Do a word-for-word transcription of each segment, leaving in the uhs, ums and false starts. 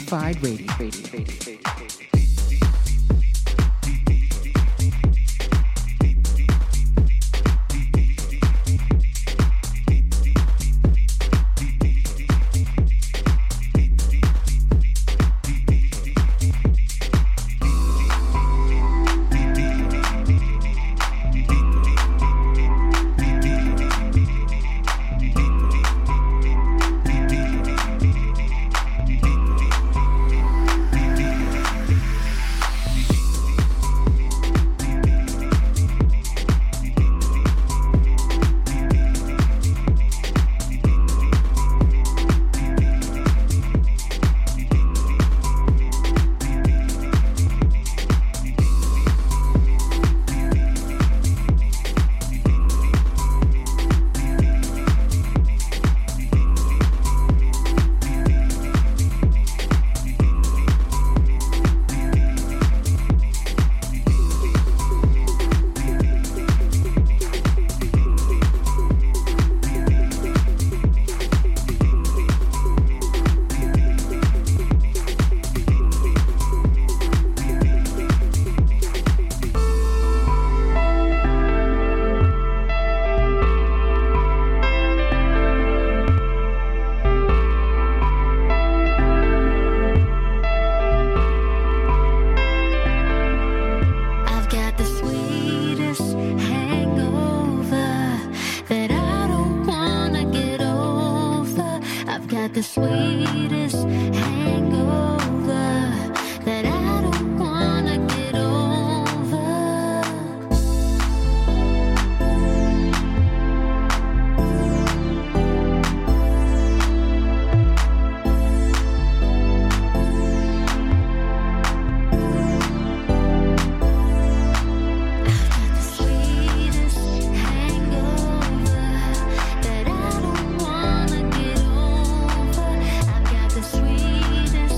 Certified Radio. Radio, radio, radio, radio. the sweetest hangover that I don't wanna get over. I've got the sweetest hangover that I don't wanna get over. I've got the sweetest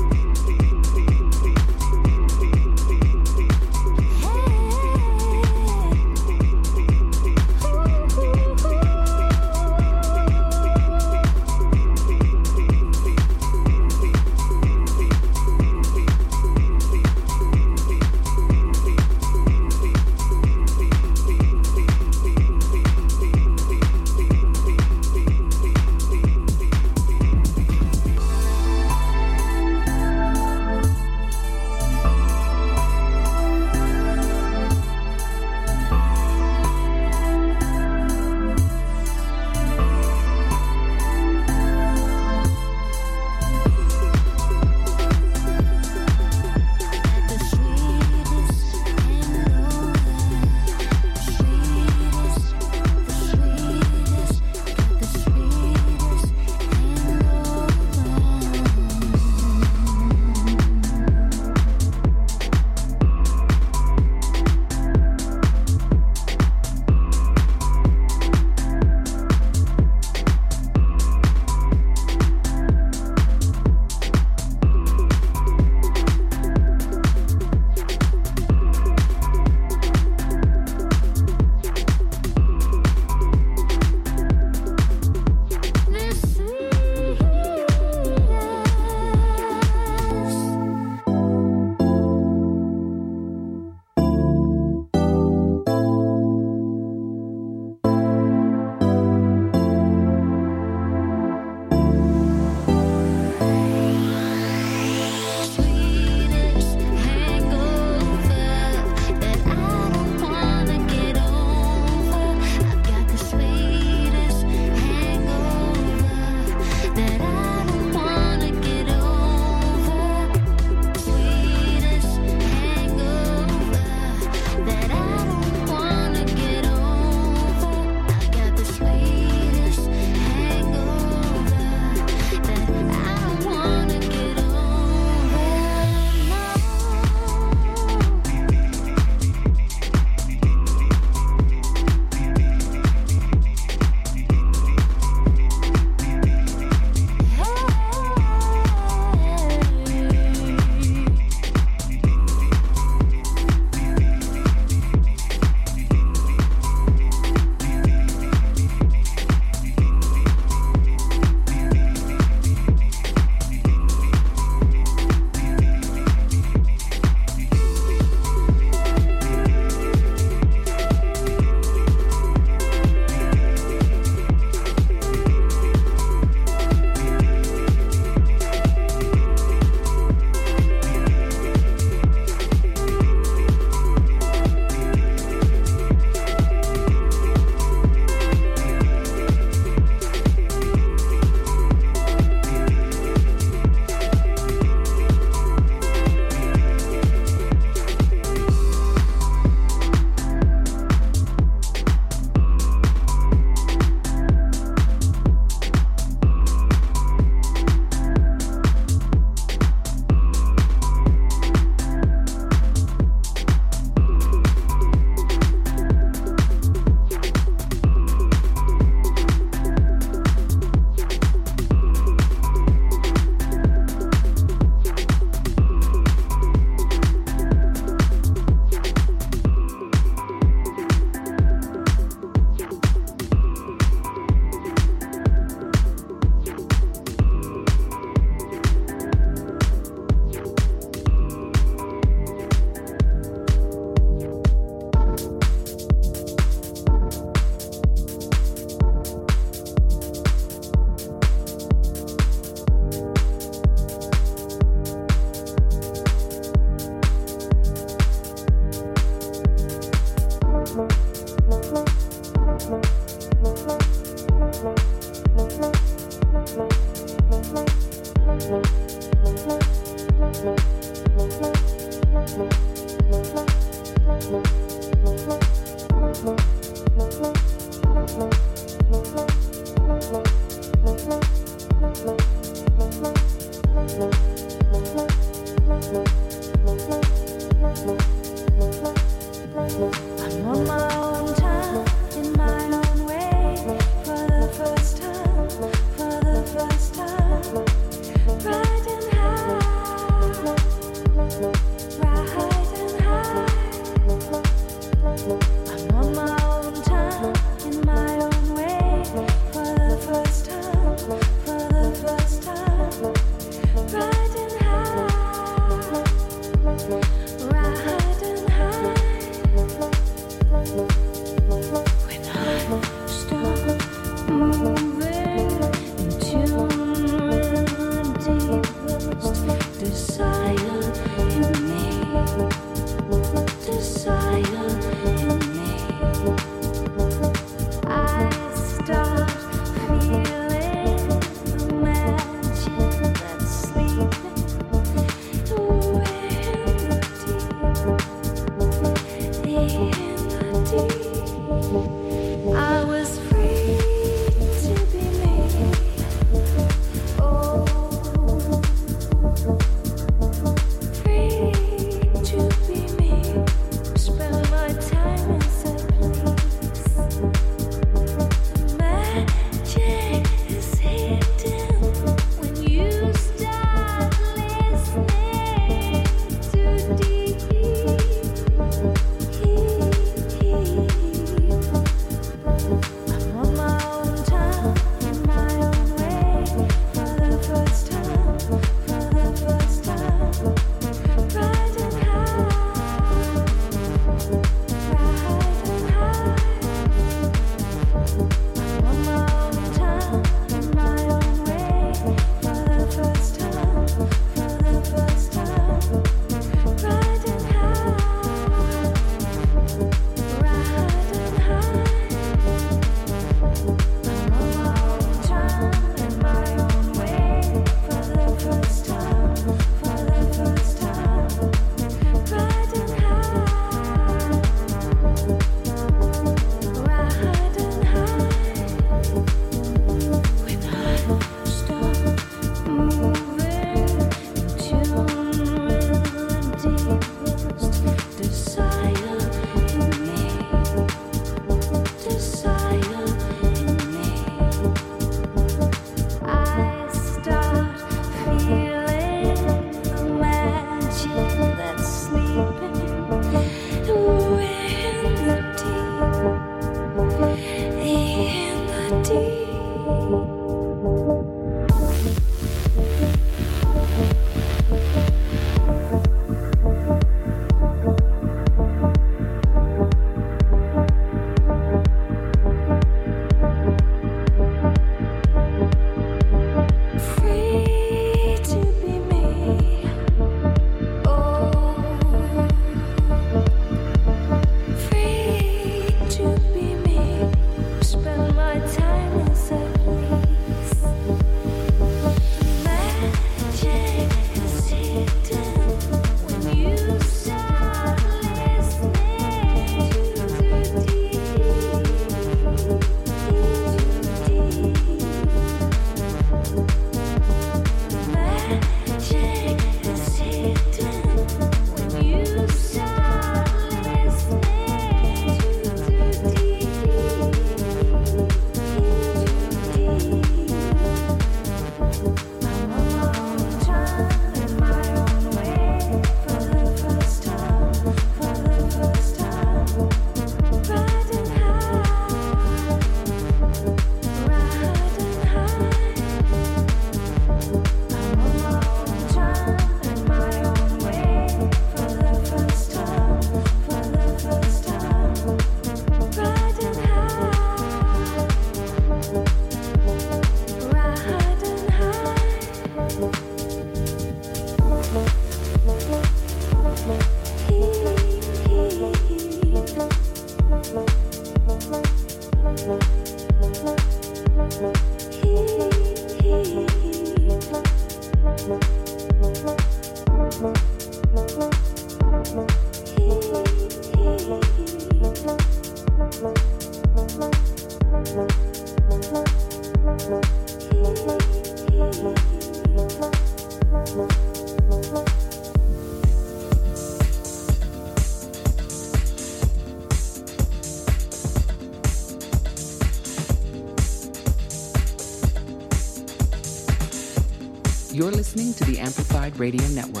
listening to the Amplified Radio Network.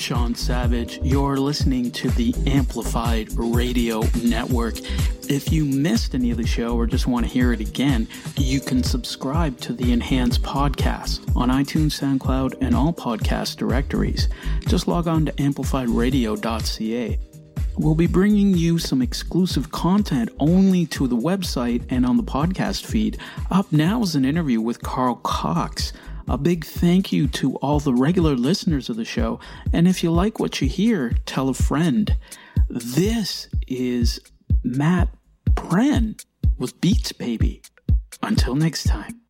Sean Savage. You're listening to the Amplified Radio Network. If you missed any of the show or just want to hear it again, you can subscribe to the Enhanced Podcast on iTunes, SoundCloud, and all podcast directories. Just log on to amplified radio dot c a. We'll be bringing you some exclusive content only to the website and on the podcast feed. Up now is an interview with Carl Cox. A big thank you to all the regular listeners of the show. And if you like what you hear, tell a friend. This is Matt Pren with Beats Baby. Until next time.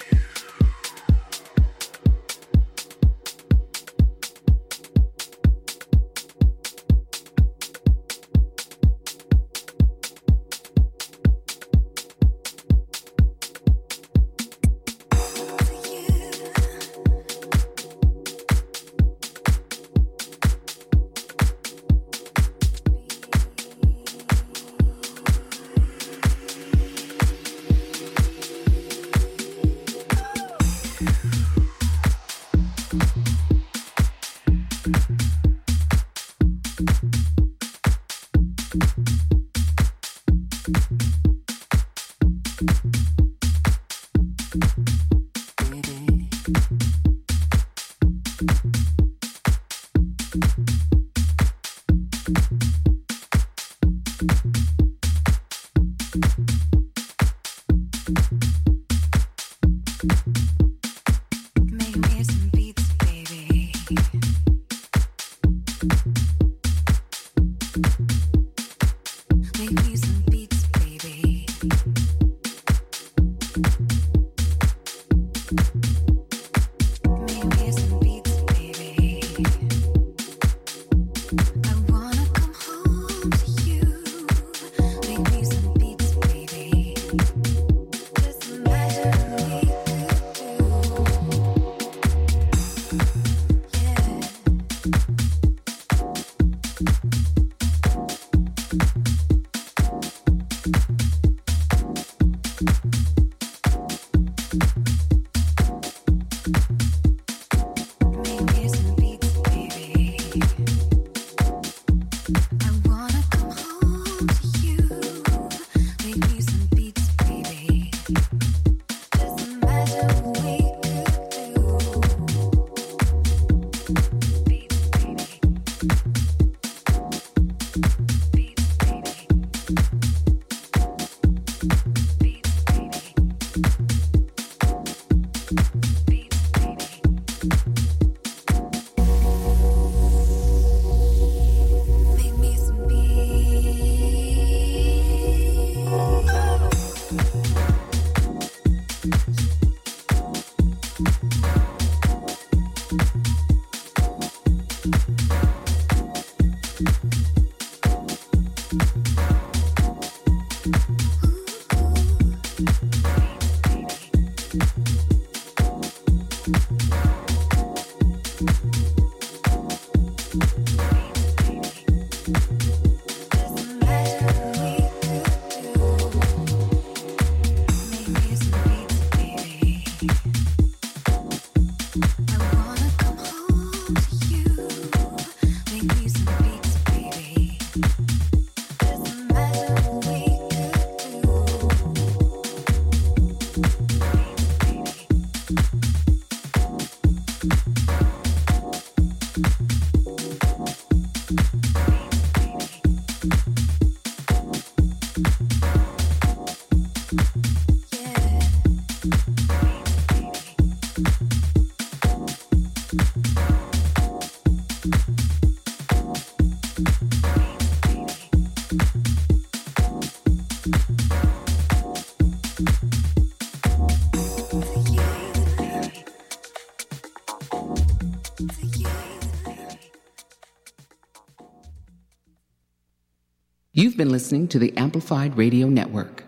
You've been listening to the Amplified Radio Network.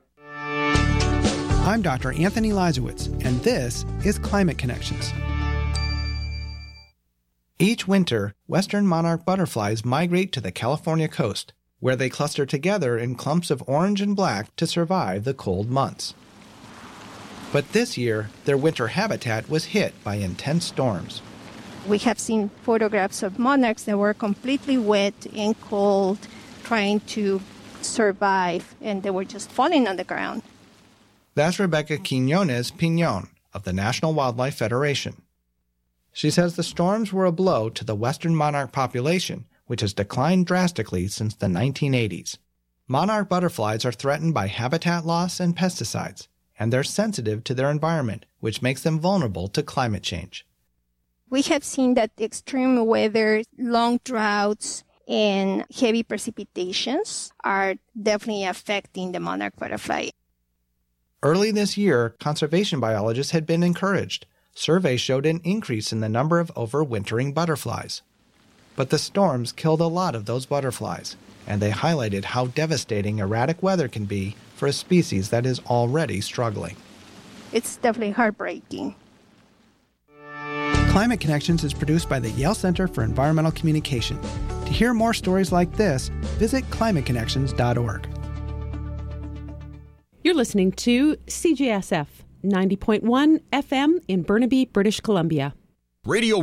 I'm Doctor Anthony Lizowitz, and this is Climate Connections. Each winter, western monarch butterflies migrate to the California coast, where they cluster together in clumps of orange and black to survive the cold months. But this year, their winter habitat was hit by intense storms. We have seen photographs of monarchs that were completely wet and cold, trying to survive, and they were just falling on the ground. That's Rebecca Quiñones Piñon of the National Wildlife Federation. She says the storms were a blow to the western monarch population, which has declined drastically since the nineteen eighties. Monarch butterflies are threatened by habitat loss and pesticides, and they're sensitive to their environment, which makes them vulnerable to climate change. We have seen that extreme weather, long droughts, and heavy precipitations are definitely affecting the monarch butterfly. Early this year, conservation biologists had been encouraged. Surveys showed an increase in the number of overwintering butterflies. But the storms killed a lot of those butterflies, and they highlighted how devastating erratic weather can be for a species that is already struggling. It's definitely heartbreaking. Climate Connections is produced by the Yale Center for Environmental Communication. To hear more stories like this, visit climate connections dot org. You're listening to C J S F ninety point one F M in Burnaby, British Columbia. Radio